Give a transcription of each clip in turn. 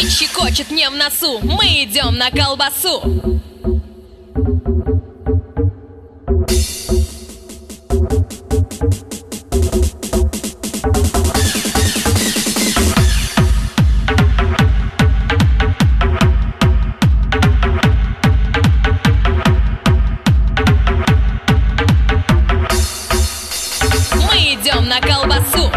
Щекочет мне в носу, мы идем на колбасу. Мы идем на колбасу.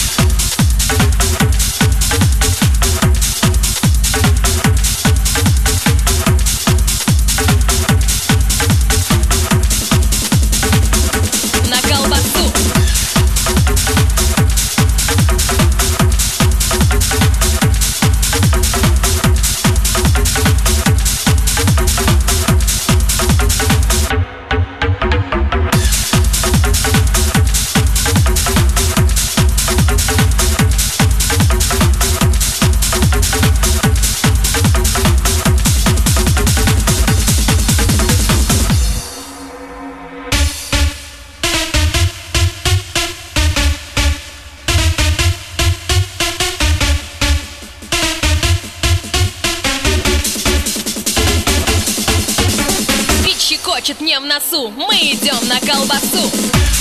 Щекочет мне в носу, мы идем на колбасу.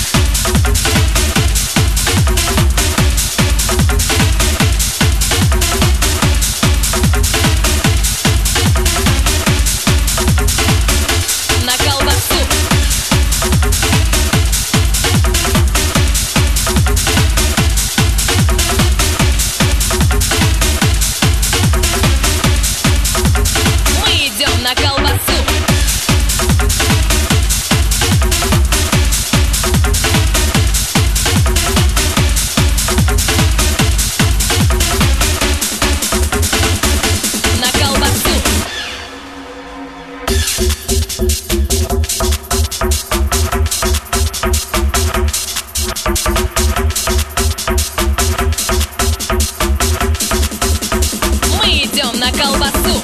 На колбасу. Мы идем на колбасу. Мы идем на колбасу.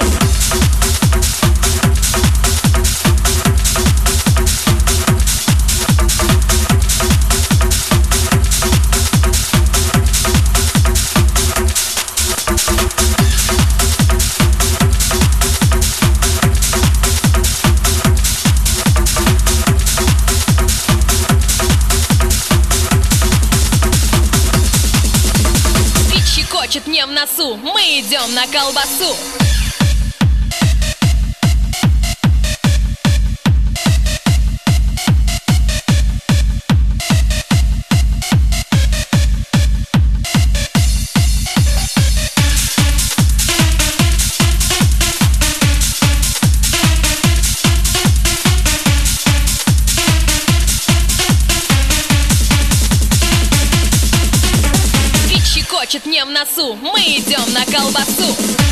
Щекочет мне в носу, мы идем на колбасу. Щекочет мне в носу, мы идем на колбасу.